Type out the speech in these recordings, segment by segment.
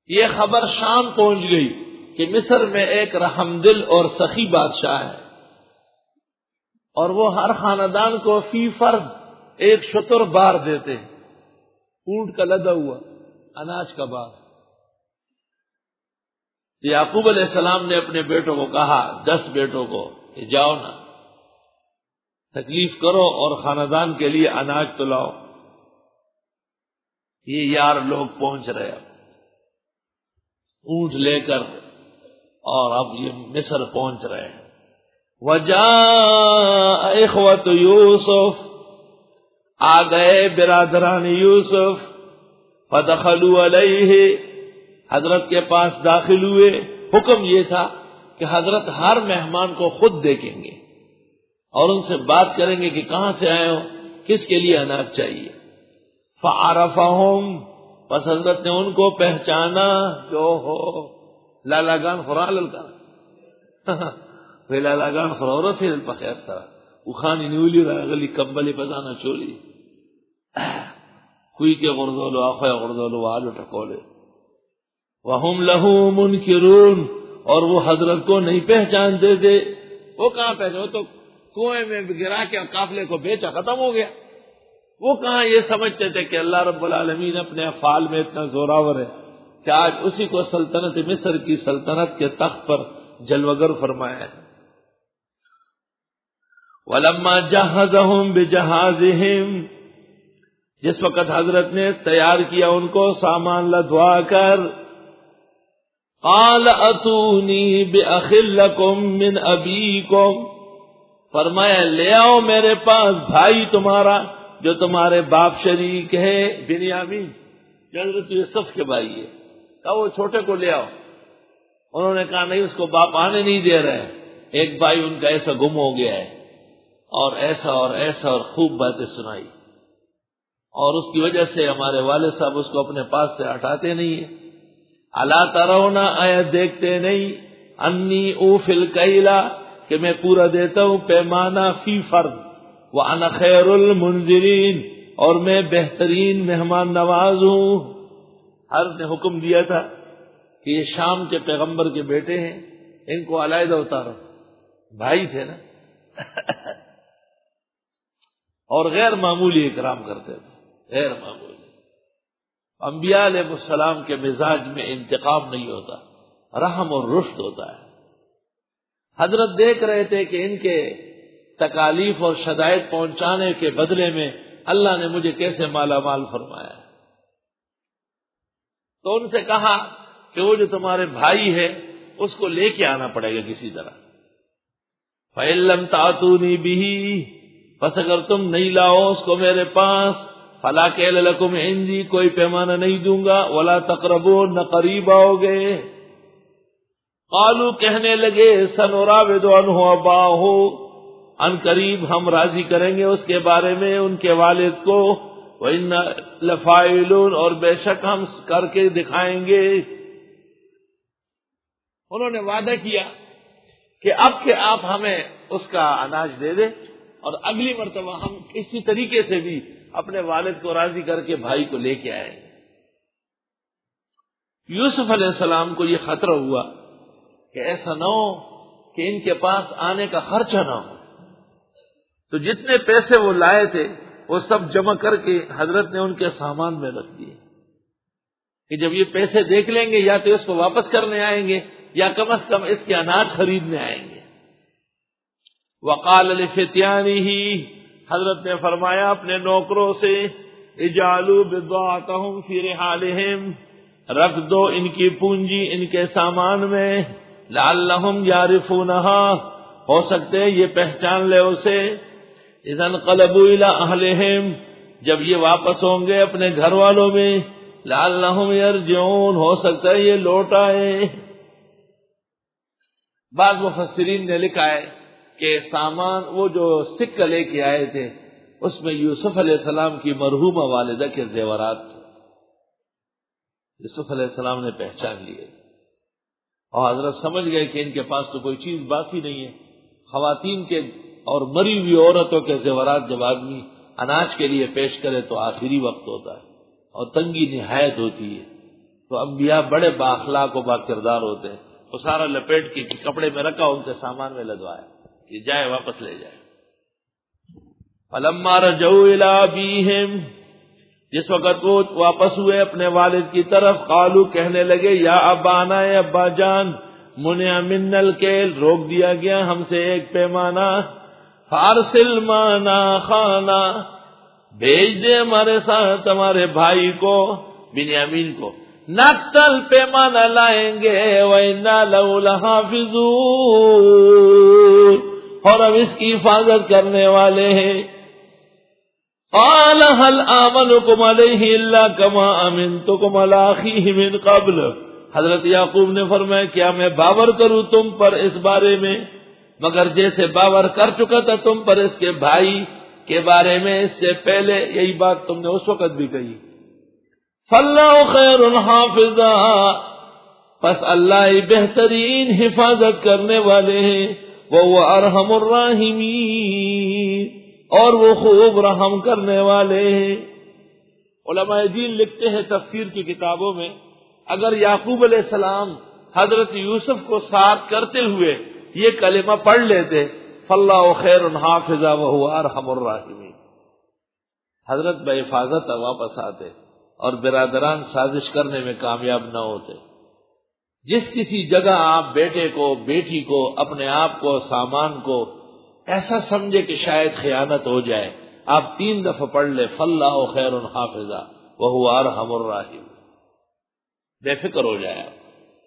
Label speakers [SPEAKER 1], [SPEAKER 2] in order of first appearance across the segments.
[SPEAKER 1] یہ خبر شام پہنچ گئی کہ مصر میں ایک رحم دل اور سخی بادشاہ ہے، اور وہ ہر خاندان کو فی فرد ایک شتر بار دیتے ہیں، اونٹ کا لدا ہوا اناج کا بار۔ یعقوب علیہ السلام نے اپنے بیٹوں کو کہا، 10 بیٹوں کو، کہ جاؤ نا، تکلیف کرو اور خاندان کے لیے اناج تو لاؤ۔ یہ یار لوگ پہنچ رہے اب اونٹ لے کر، اور اب یہ مصر پہنچ رہے ہیں۔ وجاء اخوۃ یوسف، آ گئے برادران یوسف، فدخلوا علیہ، حضرت کے پاس داخل ہوئے۔ حکم یہ تھا کہ حضرت ہر مہمان کو خود دیکھیں گے اور ان سے بات کریں گے کہ کہاں سے آئے ہو، کس کے لیے اناج چاہیے۔ فعرفہم، پس حضرت نے ان کو پہچانا، جو ہو لالا گان خورا للکا وی لالا گان خورا رسیل پخیر سرا وخانی نیولی راغلی کمبلی پزانا چولی کوئی کے غرزولو آخوی غرزولو آلو ٹکولے وہم لہو منکرون، اور وہ حضرت کو نہیں پہچانتے تھے۔ وہ کہاں پہچانے، وہ تو کنویں میں گرا کے قافلے کو بیچا، ختم ہو گیا۔ وہ کہاں یہ سمجھتے تھے کہ اللہ رب العالمین اپنے افعال میں اتنا زوراور ہے کہ آج اسی کو سلطنت مصر کی سلطنت کے تخت پر جلوگر فرمایا ہے۔ وَلَمَّا جَهَّزَهُمْ بِجَهَازِهِمْ، جس وقت حضرت نے تیار کیا ان کو سامان لدوا کر، قَالَ أَتُونِي بِأَخٍ لَكُمْ مِنْ أَبِيكُمْ، فرمایا لے آؤ میرے پاس بھائی تمہارا جو تمہارے باپ شریک ہے، بنیامین جو حضرت یوسف کے بھائی ہے۔ کہا وہ چھوٹے کو لے آؤ۔ انہوں نے کہا نہیں، اس کو باپ آنے نہیں دے رہے، ایک بھائی ان کا ایسا گم ہو گیا ہے، اور ایسا اور ایسا، اور خوب باتیں سنائی، اور اس کی وجہ سے ہمارے والد صاحب اس کو اپنے پاس سے ہٹاتے نہیں ہیں۔ الا ترون، آیا دیکھتے نہیں، انی اوفی الکیلا، کہ میں پورا دیتا ہوں پیمانہ فی فرد، وانا خیر المنزلین، اور میں بہترین مہمان نواز ہوں۔ حضرت نے حکم دیا تھا کہ یہ شام کے پیغمبر کے بیٹے ہیں، ان کو علیحدہ اتارو، بھائی تھے نا اور غیر معمولی اکرام کرتے تھے، غیر معمولی۔ انبیاء علیہ السلام کے مزاج میں انتقام نہیں ہوتا، رحم اور رشد ہوتا ہے۔ حضرت دیکھ رہے تھے کہ ان کے تکالیف اور شدائد پہنچانے کے بدلے میں اللہ نے مجھے کیسے مالا مال فرمایا ہے، تو ان سے کہا کہ وہ جو تمہارے بھائی ہے اس کو لے کے آنا پڑے گا کسی طرح۔ فَإِن لَّمْ تَأْتُونِي بِهِ، پس اگر تم نہیں لاؤ اس کو میرے پاس، فَلَا كَيْلَ لَكُمْ عِندِي، کوئی پیمانہ نہیں دوں گا، وَلَا تَقْرَبُونَ، نہ قریب آؤ گے۔ قالوا، کہنے لگے، سَنُرَاوِدُ عَنْهُ أَبَاهُ، ان قریب ہم راضی کریں گے اس کے بارے میں ان کے والد کو، وَإِنَّا لَفَاعِلُونَ، اور بے شک ہم کر کے دکھائیں گے۔ انہوں نے وعدہ کیا کہ اب کہ آپ ہمیں اس کا اناج دے دیں، اور اگلی مرتبہ ہم اسی طریقے سے بھی اپنے والد کو راضی کر کے بھائی کو لے کے آئیں۔ یوسف علیہ السلام کو یہ خطرہ ہوا کہ ایسا نہ ہو کہ ان کے پاس آنے کا خرچہ نہ ہو، تو جتنے پیسے وہ لائے تھے وہ سب جمع کر کے حضرت نے ان کے سامان میں رکھ دیے کہ جب یہ پیسے دیکھ لیں گے یا تو اس کو واپس کرنے آئیں گے یا کم از کم اس کے اناج خریدنے آئیں گے۔ وقال لفتیانہ، حضرت نے فرمایا اپنے نوکروں سے، اجعلوا بضاعتهم فی رحالہم، رکھ دو ان کی پونجی ان کے سامان میں، لعلہم یعرفونہا، ہو سکتے یہ پہچان لے اسے، اذا انقلبوا الی اہلہم، جب یہ واپس ہوں گے اپنے گھر والوں میں، لعلہم یرجعون، ہو سکتا ہے یہ لوٹ آئے۔ بعض مفسرین نے لکھا ہے کہ سامان وہ جو سکہ لے کے آئے تھے اس میں یوسف علیہ السلام کی مرحومہ والدہ کے زیورات تھے۔ یوسف علیہ السلام نے پہچان لیے اور حضرت سمجھ گئے کہ ان کے پاس تو کوئی چیز باقی نہیں ہے۔ خواتین کے اور مری ہوئی عورتوں کے زیورات جب آدمی اناج کے لیے پیش کرے تو آخری وقت ہوتا ہے اور تنگی نہایت ہوتی ہے، تو انبیاء بڑے بااخلاق و باکردار ہوتے ہیں، وہ سارا لپیٹ کے کپڑے میں رکھا، ان کے سامان میں لدوایا، یہ جائے واپس لے جائے۔ فلما رجعوا الی ابیہم، جس وقت وہ واپس ہوئے اپنے والد کی طرف، قالوا، کہنے لگے، یا ابانا، اے ابا جان، منع منا الکیل، روک دیا گیا ہم سے ایک پیمانہ، فارسل معنا خانا، بھیج دے ہمارے ساتھ ہمارے بھائی کو، بنیامین کو، نقتل، پیمانہ لائیں گے، وَإِنَّا لَهُ لَحَافِظُونَ، اور ہم اس کی حفاظت کرنے والے ہیں۔ قال هل آمنكم عليه الا كما امنتكم على اخيه من قبل، حضرت یعقوب نے فرمایا، کیا میں باور کروں تم پر اس بارے میں مگر جیسے باور کر چکا تھا تم پر اس کے بھائی کے بارے میں اس سے پہلے، یہی بات تم نے اس وقت بھی کہی۔ فاللہ خیر حافظا، پس اللہ ہی بہترین حفاظت کرنے والے ہیں، وہ ارحم الراحمین، اور وہ خوب رحم کرنے والے ہیں۔ علماء دین لکھتے ہیں تفسیر کی کتابوں میں، اگر یعقوب علیہ السلام حضرت یوسف کو ساتھ کرتے ہوئے یہ کلمہ پڑھ لیتے، فاللہ خیر حافظا وہو ارحم الراحمین، حضرت بحفاظت واپس آتے اور برادران سازش کرنے میں کامیاب نہ ہوتے۔ جس کسی جگہ آپ بیٹے کو، بیٹی کو، اپنے آپ کو، سامان کو ایسا سمجھے کہ شاید خیانت ہو جائے، آپ 3 دفعہ پڑھ لے، فاللہ خیر حافظا وہو ارحم الراحمین، بے فکر ہو جائے آپ۔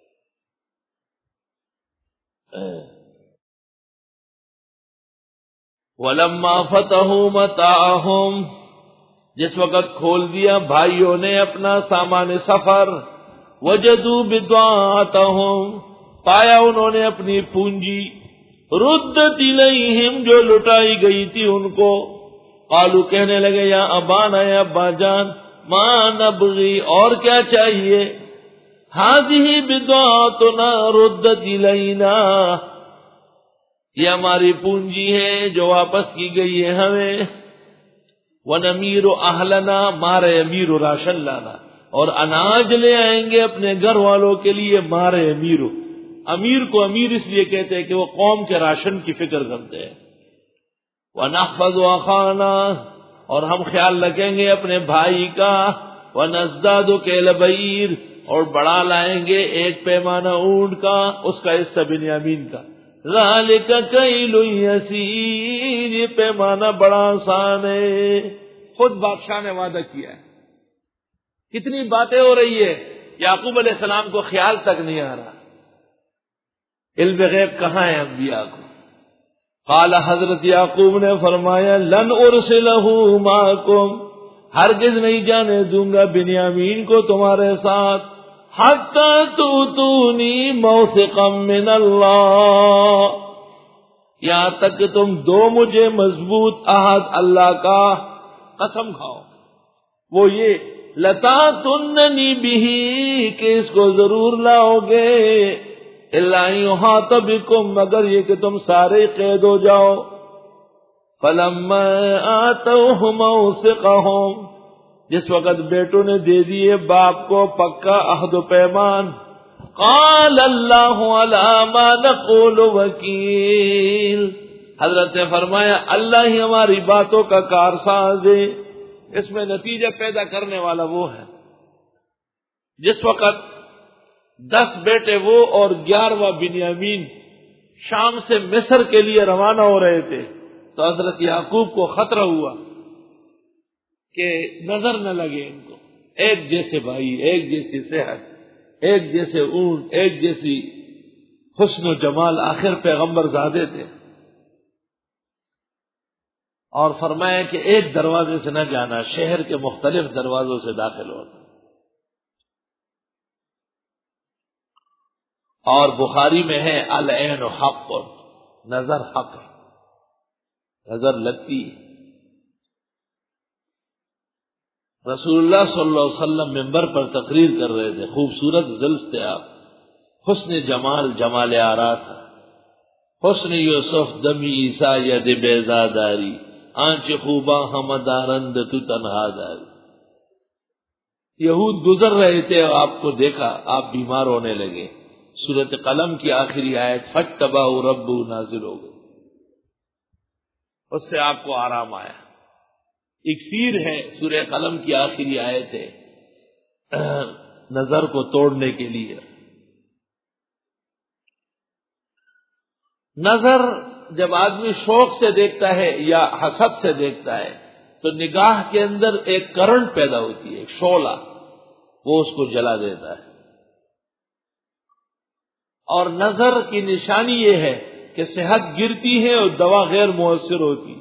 [SPEAKER 1] وَلَمَّا فَتَحُوا مَتَاعَهُمْ، جس وقت کھول دیا بھائیوں نے اپنا سامان سفر، وَجَدُوا بِضَاعَتَهُمْ، پایا انہوں نے اپنی پونجی، رُدَّتْ إِلَيْهِمْ، جو لٹائی گئی تھی ان کو، قالوا، کہنے لگے، یا ابانا، یا ابا جان، ما نبغی، اور کیا چاہیے، هذه بضاعتنا ردت إلينا، یہ ہماری پونجی ہے جو واپس کی گئی ہے ہمیں، وَنَمِيرُ أَهْلَنَا، مارے امیر راشن لانا، اور اناج لے آئیں گے اپنے گھر والوں کے لیے، مارے امیر، امیر کو امیر اس لیے کہتے ہیں کہ وہ قوم کے راشن کی فکر کرتے ہیں۔ وَنَحْفَظُ أَخَانَا، اور ہم خیال رکھیں گے اپنے بھائی کا، وَنَزْدَادُ كَيْلَ بَعِيرٍ، اور بڑھا لائیں گے ایک پیمانہ اونٹ کا، اس کا حصہ بنیامین کا، ذَلِكَ كَيْلٌ يَسِيرٌ، یہ پیمانہ بڑا آسان ہے، خود بادشاہ نے وعدہ کیا ہے۔ کتنی باتیں ہو رہی ہے، یعقوب علیہ السلام کو خیال تک نہیں آ رہا، علم غیب کہاں ہے انبیاء کو۔ قال، حضرت یعقوب نے فرمایا، لن ارسلہ معکم، ہرگز نہیں جانے دوں گا بنیامین کو تمہارے ساتھ، حتی تؤتونی موثقا من اللہ، یہاں تک کہ تم دو مجھے مضبوط عہد اللہ کا قسم کھاؤ، وہ یہ لتاتننی بہ، کہ اس کو ضرور لاؤ گے، الا یحاط بکم، مگر یہ کہ تم سارے قید ہو جاؤ۔ فلما آتوہ موثقہم، جس وقت بیٹوں نے دے دیے باپ کو پکا عہد و پیمان، قال اللہ علی ما نقول وکیل، حضرت نے فرمایا اللہ ہی ہماری باتوں کا کارساز ہے، اس میں نتیجہ پیدا کرنے والا وہ ہے۔ جس وقت 10 بیٹے وہ اور 11واں بنیامین شام سے مصر کے لیے روانہ ہو رہے تھے، تو حضرت یعقوب کو خطرہ ہوا کہ نظر نہ لگے ان کو، ایک جیسے بھائی، ایک جیسی صحت، ایک جیسے اونٹ، ایک جیسی حسن و جمال، آخر پیغمبر زادے تھے، اور فرمایا کہ ایک دروازے سے نہ جانا، شہر کے مختلف دروازوں سے داخل ہونا۔ اور بخاری میں ہے العین حق، نظر حق ہے، نظر لگتی ہے۔ رسول اللہ صلی اللہ علیہ وسلم منبر پر تقریر کر رہے تھے، خوبصورت زلف تھے آپ، حسن جمال، جمال آرا تھا، حسن یوسف دمی عیسیٰ ید بیزاداری، آنچ خوباں ہم دارند تو تنہا داری۔ یہود گزر رہے تھے اور آپ کو دیکھا، آپ بیمار ہونے لگے، سورۃ قلم کی آخری آیت فَاتَّبَعُوا رَبُّهُ نازل ہو گئی، اس سے آپ کو آرام آیا۔ اکسیر ہے، سورہ قلم کی آخری آیت ہے نظر کو توڑنے کے لیے۔ نظر جب آدمی شوق سے دیکھتا ہے یا حسد سے دیکھتا ہے تو نگاہ کے اندر ایک کرنٹ پیدا ہوتی ہے، ایک شعلہ، وہ اس کو جلا دیتا ہے۔ اور نظر کی نشانی یہ ہے کہ صحت گرتی ہے اور دوا غیر مؤثر ہوتی ہے۔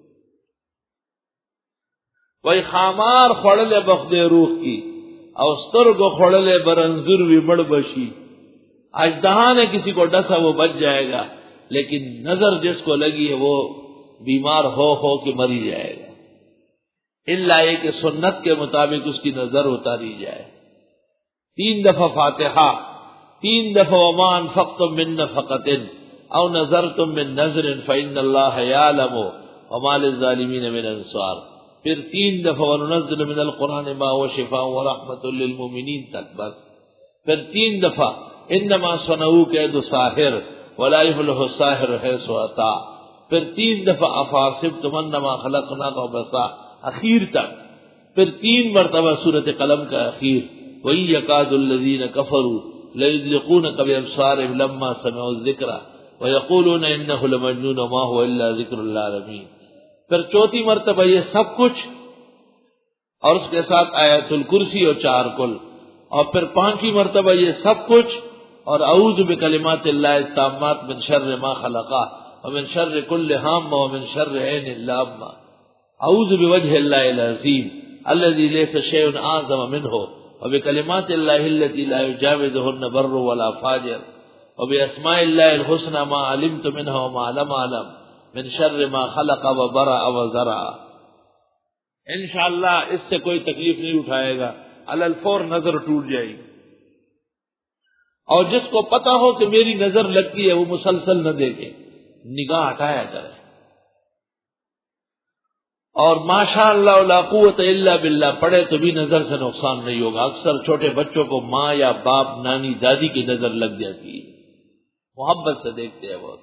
[SPEAKER 1] وہی خامار خوڑلے بخدے روح کی اوستر کو خوڑلے برنظر وی بڑ بشی، آج دہاں نے کسی کو ڈسا وہ بچ جائے گا، لیکن نظر جس کو لگی ہے وہ بیمار ہو کے مری جائے گا، الا یہ کہ سنت کے مطابق اس کی نظر اتاری جائے۔ 3 دفعہ فاتحہ، 3 دفعہ وما انفقتم من نفقۃ او نذرتم من نذر فإن اللہ یعلم وما للظالمین من انصار، پھر 3 دفعہ وننزل من القرآن ما هو شفاء ورحمۃ للمؤمنین تک، بس پھر 3 دفعہ انما صنعوا کید ساحر ولا یفلح الساحر حیث اتى، پھر 3 دفعہ افحسبتم انما خلقناکم عبثا اخیر تک، پھر 3 مرتبہ سورۃ قلم کا اخیر وَإِن يَكَادُ الَّذِينَ كَفَرُوا لَيُزْلِقُونَكَ بِأَبْصَارِهِمْ لَمَّا سَمِعُوا الذِّكْرَ وَيَقُولُونَ إِنَّهُ لَمَجْنُونٌ وَمَا هُوَ إِلَّا ذِكْرٌ لِّلْعَالَمِينَ، پھر 4تھی مرتبہ یہ سب کچھ اور اس کے ساتھ آیت الکرسی اور 4 کل، اور پھر 5ویں مرتبہ یہ سب کچھ اور اعوذ بکلمات اللہ التامات من شر ما خلق ومن شر كل هامة ومن شر عين لامة، اعوذ بوجه الله العظیم الذي ليس شيء اعظم منه وبكلمات الله التي لا يجاوزهن بر ولا فاجر وباسماء الله الحسنى ما علمت منها وما لم اعلم من شر ما خلق وبرأ وزرع۔ انشاءاللہ اس سے کوئی تکلیف نہیں اٹھائے گا، علی الفور نظر ٹوٹ جائے گی۔ اور جس کو پتا ہو کہ میری نظر لگتی ہے وہ مسلسل نہ دیکھے، نگاہ ہٹایا کرے، اور ماشاء اللہ لا قوت الا باللہ پڑھے تو بھی نظر سے نقصان نہیں ہوگا۔ اکثر چھوٹے بچوں کو ماں یا باپ، نانی، دادی کی نظر لگ جاتی ہے، محبت سے دیکھتے ہیں بہت۔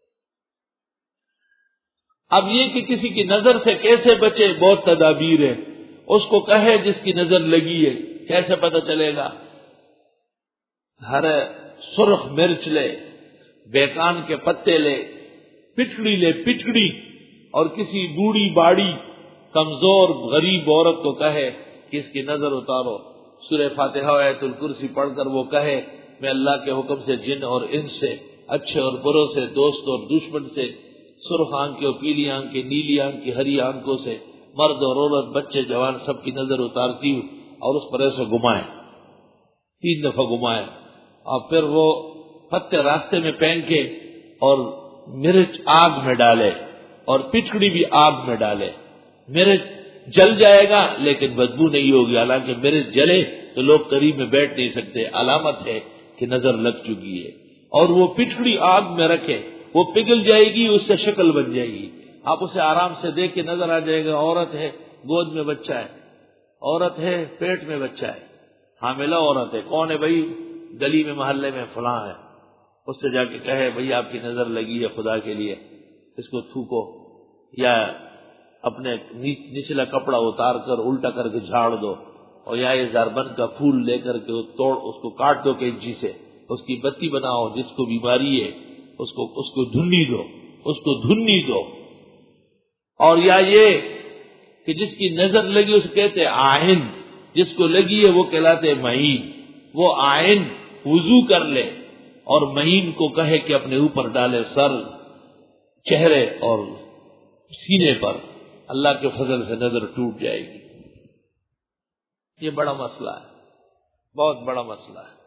[SPEAKER 1] اب یہ کہ کسی کی نظر سے کیسے بچے، بہت تدابیر ہے۔ اس کو کہے جس کی نظر لگی ہے، کیسے پتہ چلے گا؟ ہر سرخ مرچ لے، بیکان کے پتے لے، پٹکڑی لے، پٹکڑی، اور کسی بوڑھی باڑی کمزور غریب عورت کو کہے کہ اس کی نظر اتارو، سورہ فاتحہ و آیت الکرسی پڑھ کر وہ کہے میں اللہ کے حکم سے جن اور انس سے، اچھے اور بروں سے، دوست اور دشمن سے، سرخ آنکھیں اور پیلی آنکھیں، نیلی آنکھیں، ہری آنکھوں سے، مرد اور عورت، بچے جوان، سب کی نظر اتارتی ہوں اور اس پر ایسے گھمائے، 3 دفعہ گھمائے، اور پھر وہ پتے راستے میں پھینکے اور مرچ آگ میں ڈالے اور پچکڑی بھی آگ میں ڈالے۔ مرچ جل جائے گا لیکن بدبو نہیں ہوگی، حالانکہ مرچ جلے تو لوگ قریب میں بیٹھ نہیں سکتے، علامت ہے کہ نظر لگ چکی ہے۔ اور وہ پچکڑی آگ میں رکھے، وہ پگھل جائے گی، اس سے شکل بن جائے گی، آپ اسے آرام سے دیکھ کے نظر آ جائے گا، عورت ہے گود میں بچہ ہے، عورت ہے پیٹ میں بچہ ہے، حاملہ عورت ہے، کون ہے بھائی؟ گلی میں محلے میں فلاں ہے، اس سے جا کے کہے بھائی آپ کی نظر لگی ہے، خدا کے لیے اس کو تھوکو، یا اپنے نچلا کپڑا اتار کر الٹا کر کے جھاڑ دو، اور یا یہ زربن کا پھول لے کر کے توڑ اس کو کاٹ دو کینچی سے، اس کی بتی بناؤ، جس کو بیماری ہے اس کو دھنی دو، اس کو دھنی دو۔ اور یا یہ کہ جس کی نظر لگی اسے کہتے آئین، جس کو لگی ہے وہ کہلاتے معین، وہ آئین وضو کر لے اور معین کو کہے کہ اپنے اوپر ڈالے، سر، چہرے اور سینے پر، اللہ کے فضل سے نظر ٹوٹ جائے گی۔ یہ بڑا مسئلہ ہے، بہت بڑا مسئلہ ہے۔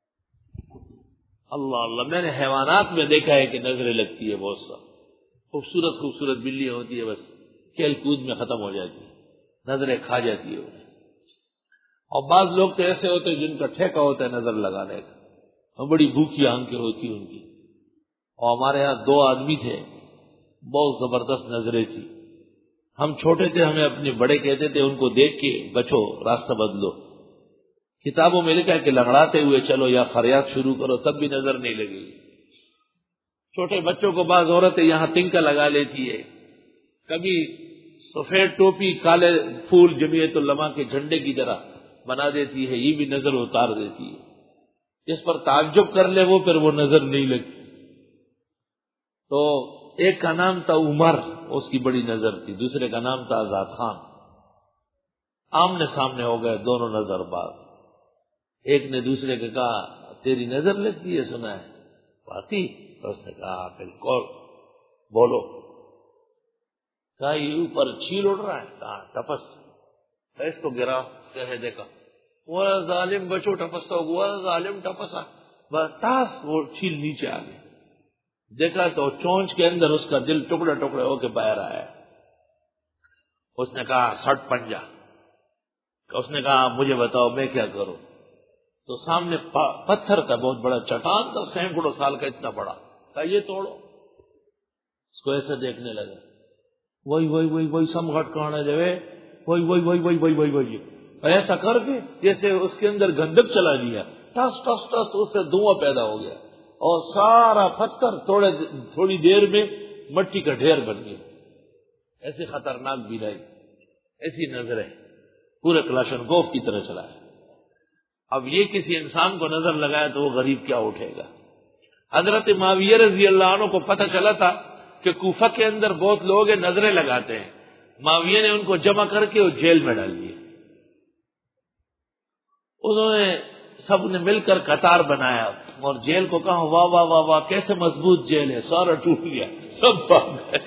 [SPEAKER 1] اللہ اللہ، میں نے حیوانات میں دیکھا ہے کہ نظریں لگتی ہے، بہت سا خوبصورت خوبصورت بلیاں ہوتی ہے، بس کھیل کود میں ختم ہو جاتی ہے، نظریں کھا جاتی ہے انہیں۔ اور بعض لوگ تو ایسے ہوتے ہیں جن کا ٹھیکہ ہوتا ہے نظر لگانے کا، اور بڑی بھوکی آنکھیں ہوتی ان کی۔ اور ہمارے ہاں 2 آدمی تھے، بہت زبردست نظریں تھی، ہم چھوٹے تھے، ہمیں اپنے بڑے کہتے تھے ان کو دیکھ کے بچو، راستہ بدلو، کتابوں میں لکھا ہے کہ لنگڑاتے ہوئے چلو یا فریاد شروع کرو تب بھی نظر نہیں لگے گی. چھوٹے بچوں کو بعض عورتیں یہاں تنکا لگا لیتی ہے، کبھی سفید ٹوپی کالے پھول جمعیت علماء کے جھنڈے کی طرح بنا دیتی ہے، یہ بھی نظر اتار دیتی ہے. جس پر تعجب کر لے وہ پھر وہ نظر نہیں لگتی. تو ایک کا نام تھا عمر، اس کی بڑی نظر تھی، دوسرے کا نام تھا آزاد خان. آمنے سامنے ہو گئے دونوں نظر باز. ایک نے دوسرے کو کہا تیری نظر لگتی ہے سنا ہے باقی؟ تو اس نے کہا بالکل، بولو. کہا یہ اوپر چھیل اڑ رہا ہے. کہا ٹپس. اس کو گرا کہے دیکھا وہ ظالم بچو ٹپستا ہوا، ظالم ٹپسا بس وہ چھیل نیچے آ گئی. دیکھا تو چونچ کے اندر اس کا دل ٹکڑے ٹکڑے ہو کے باہر آیا. اس نے کہا سٹ پنجا. اس نے کہا مجھے بتاؤ میں کیا کروں؟ تو سامنے پتھر کا بہت بڑا چٹان تھا، سینکڑوں سال کا اتنا بڑا. کہا یہ توڑو. اس کو ایسے دیکھنے لگا، وہی وہی وہی وہی سمگھٹ کہاں جو ہے وہی وہی وہی وہی وہی وہی وہی ایسا کر کے جیسے اس کے اندر گندک چلا دیا، ٹس ٹس ٹس اس سے دھواں پیدا ہو گیا اور سارا پتھر تھوڑی دیر میں مٹی کا ڈھیر بن گیا. ایسی خطرناک بینائی، ایسی نظریں، پورے کلاشنکوف کی طرح چلا ہے. اب یہ کسی انسان کو نظر لگایا تو وہ غریب کیا اٹھے گا. حضرت معاویہ رضی اللہ عنہ کو پتہ چلا تھا کہ کوفہ کے اندر بہت لوگ نظریں لگاتے ہیں. معاویہ نے ان کو جمع کر کے وہ جیل میں ڈال دیے. انہوں نے سب نے مل کر قطار بنایا اور جیل کو کہا واہ واہ واہ واہ کیسے مضبوط جیل ہے. سارا ٹوٹ گیا، سب بھاگ گئے.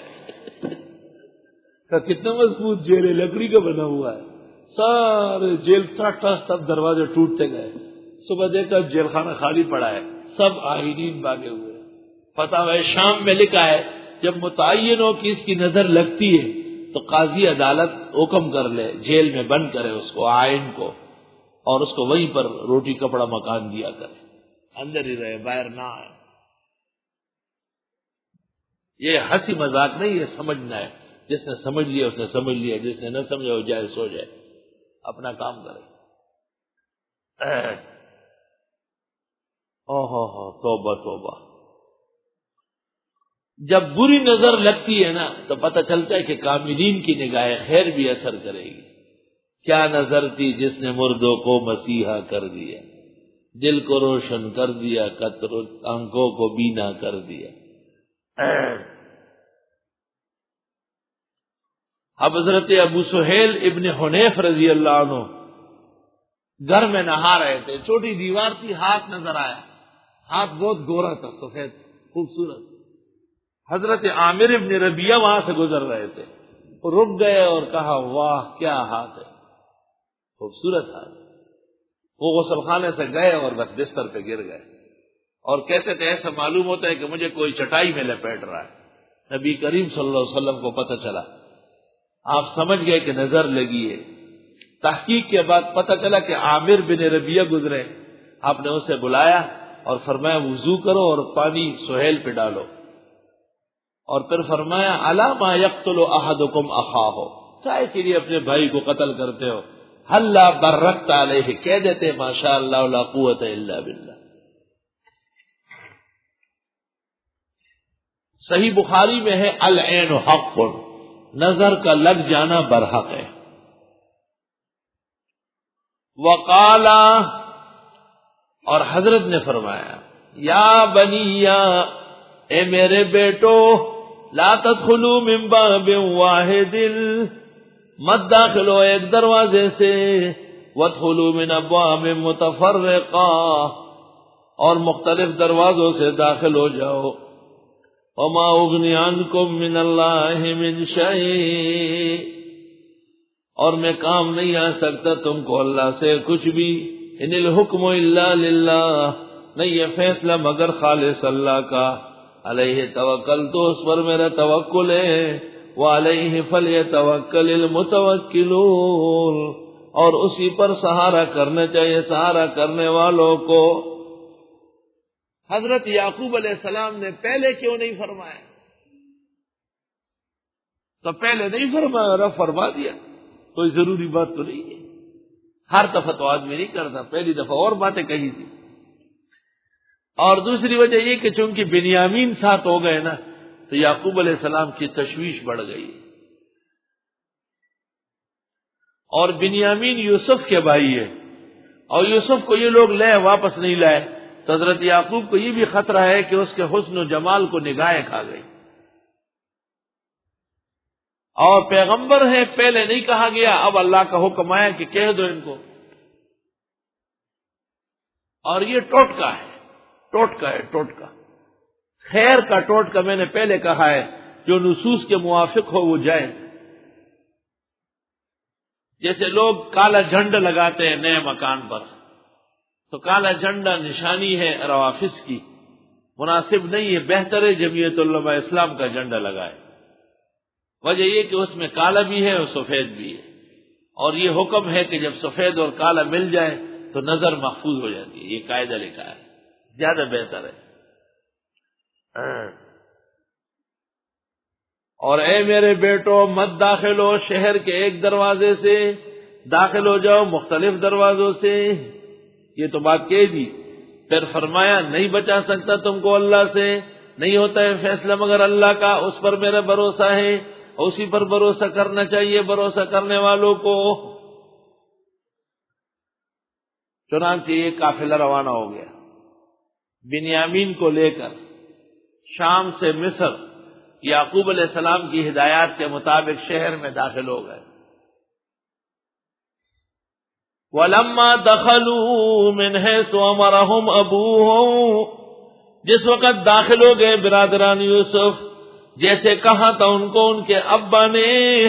[SPEAKER 1] کتنا مضبوط جیل ہے، لکڑی کا بنا ہوا ہے. سارے جیل سب دروازے ٹوٹتے گئے. صبح دیکھا جیل خانہ خالی پڑا ہے، سب آئینین بھاگے ہوئے. فتاوی شام میں لکھا ہے جب متعین ہو کہ اس کی نظر لگتی ہے تو قاضی عدالت حکم کر لے جیل میں بند کرے اس کو، آئین کو، اور اس کو وہیں پر روٹی کپڑا مکان دیا کرے، اندر ہی رہے باہر نہ آئے. یہ ہنسی مذاق نہیں، یہ سمجھنا ہے. جس نے سمجھ لیا اس نے سمجھ لیا، جس نے نہ سمجھا ہو جائے سو جائے، اپنا کام کرے. اوہ توبہ توبہ. جب بری نظر لگتی ہے نا تو پتہ چلتا ہے کہ کاملین کی نگاہ خیر بھی اثر کرے گی. کیا نظر تھی جس نے مردوں کو مسیحا کر دیا، دل کو روشن کر دیا، آنکھوں کو بینا کر دیا. اب حضرت ابو سہیل ابن حنیف رضی اللہ عنہ گھر میں نہا رہے تھے. چھوٹی دیوار تھی، ہاتھ نظر آیا. ہاتھ بہت گورا تھا، سفید خوبصورت. حضرت عامر ابن ربیعہ وہاں سے گزر رہے تھے، رک گئے اور کہا واہ کیا ہاتھ ہے، خوبصورت ہاتھ. وہ غسل خانے سے گئے اور بس بستر پہ گر گئے اور کہتے تھے ایسا معلوم ہوتا ہے کہ مجھے کوئی چٹائی میں لپیٹ رہا ہے. نبی کریم صلی اللہ علیہ وسلم کو پتہ چلا، آپ سمجھ گئے کہ نظر لگی ہے. تحقیق کے بعد پتہ چلا کہ عامر بن ربیعہ گزرے. آپ نے اسے بلایا اور فرمایا وضو کرو اور پانی سہیل پہ ڈالو، اور پھر فرمایا الا ما یقتل احدکم اخاہ، کائے کے لیے اپنے بھائی کو قتل کرتے ہو؟ ہلا برکت علیہ، کہہ دیتے ماشاء اللہ لا قوت الا باللہ. صحیح بخاری میں ہے العین حق، نظر کا لگ جانا برحق ہے. وقالا، اور حضرت نے فرمایا یا بنیا، اے میرے بیٹو، لا تدخلوا من باب واحد، مت داخلو ایک دروازے سے، وادخلوا من ابواب متفرقہ، اور مختلف دروازوں سے داخل ہو جاؤ. وما اغنی عنکم من اللہ من شیء، اور میں کام نہیں آ سکتا تم کو اللہ سے کچھ بھی. ان الحکم الا للہ، نہیں یہ فیصلہ مگر خالص اللہ کا. علیہ توکل، تو اس پر میرا توکل ہے. وعلیہ فلیتوکل المتوکلون، اور اسی پر سہارا کرنا چاہیے سہارا کرنے والوں کو. حضرت یعقوب علیہ السلام نے پہلے کیوں نہیں فرمایا؟ تو پہلے نہیں فرمایا، رب فرما دیا، کوئی ضروری بات تو نہیں ہے. ہر دفعہ تو آدمی نہیں کرتا، پہلی دفعہ اور باتیں کہی تھی. اور دوسری وجہ یہ کہ چونکہ بنیامین ساتھ ہو گئے نا تو یعقوب علیہ السلام کی تشویش بڑھ گئی. اور بنیامین یوسف کے بھائی ہے، اور یوسف کو یہ لوگ لے واپس نہیں لائے تو حضرت یعقوب کو یہ بھی خطرہ ہے کہ اس کے حسن و جمال کو نگاہیں کھا گئی. اور پیغمبر ہیں، پہلے نہیں کہا گیا، اب اللہ کا حکم آیا کہ کہہ دو ان کو. اور یہ ٹوٹکا ہے، ٹوٹکا ہے، ٹوٹکا خیر کا ٹوٹکا. میں نے پہلے کہا ہے جو نصوص کے موافق ہو وہ جائے. جیسے لوگ کالا جھنڈا لگاتے ہیں نئے مکان پر، تو کالا جھنڈا نشانی ہے روافض کی، مناسب نہیں ہے. بہتر ہے جمعیت علماء اسلام کا جھنڈا لگائے. وجہ یہ کہ اس میں کالا بھی ہے اور سفید بھی ہے، اور یہ حکم ہے کہ جب سفید اور کالا مل جائے تو نظر محفوظ ہو جاتی ہے. یہ قاعدہ لکھا ہے، زیادہ بہتر ہے. اور اے میرے بیٹو مت داخل ہو شہر کے ایک دروازے سے، داخل ہو جاؤ مختلف دروازوں سے. یہ تو بات کہہ دی. پھر فرمایا نہیں بچا سکتا تم کو اللہ سے، نہیں ہوتا ہے فیصلہ مگر اللہ کا، اس پر میرا بھروسہ ہے، اسی پر بھروسہ کرنا چاہیے بھروسہ کرنے والوں کو. چنانچہ یہ قافلہ روانہ ہو گیا بنیامین کو لے کر شام سے مصر. یعقوب علیہ السلام کی ہدایات کے مطابق شہر میں داخل ہو گئے. وَلَمَّا دَخَلُوا مِنْ حَيْثُ أَمَرَهُمْ أَبُوهُمْ، جس وقت داخل ہو گئے برادران یوسف جیسے کہا تھا ان کو ان کے ابا نے.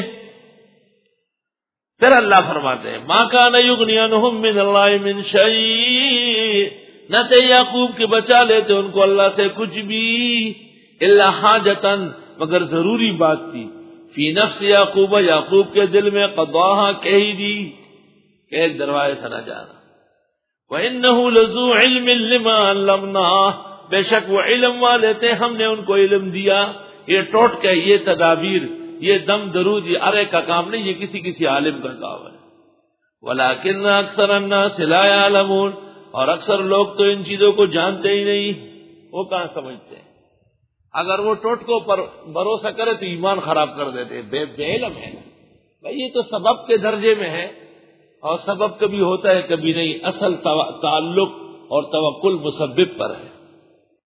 [SPEAKER 1] پھر اللہ فرماتے ہیں مَا كَانَ يُغْنِي عَنْهُمْ مِنَ اللَّهِ مِنْ شَيْءٍ، نہ تھے یعقوب کے بچا لیتے ان کو اللہ سے کچھ بھی، الا حاجتن، مگر ضروری بات تھی، فی نفس یعقوب، یعقوب کے دل میں، قضاہا کہی دی کہ ایک دروازے سے نہ جانا. وَإِنَّهُ لَذُو عِلْمٍ لِمَا عَلَّمْنَاهُ، بے شک وہ علم والے تھے ہم نے ان کو علم دیا. یہ ٹوٹ کے یہ تدابیر، یہ دم درود، یہ ارے کا کام نہیں، یہ کسی عالم کا کام ہے. وَلَٰكِنَّ أَكْثَرَ النَّاسِ لَا يَعْلَمُونَ، اور اکثر لوگ تو ان چیزوں کو جانتے ہی نہیں، وہ کہاں سمجھتے ہیں. اگر وہ ٹوٹکوں پر بھروسہ کرے تو ایمان خراب کر دیتے، بے علم ہے بھائی. یہ تو سبب کے درجے میں ہے، اور سبب کبھی ہوتا ہے کبھی نہیں. اصل تعلق اور توکل مسبب پر ہے.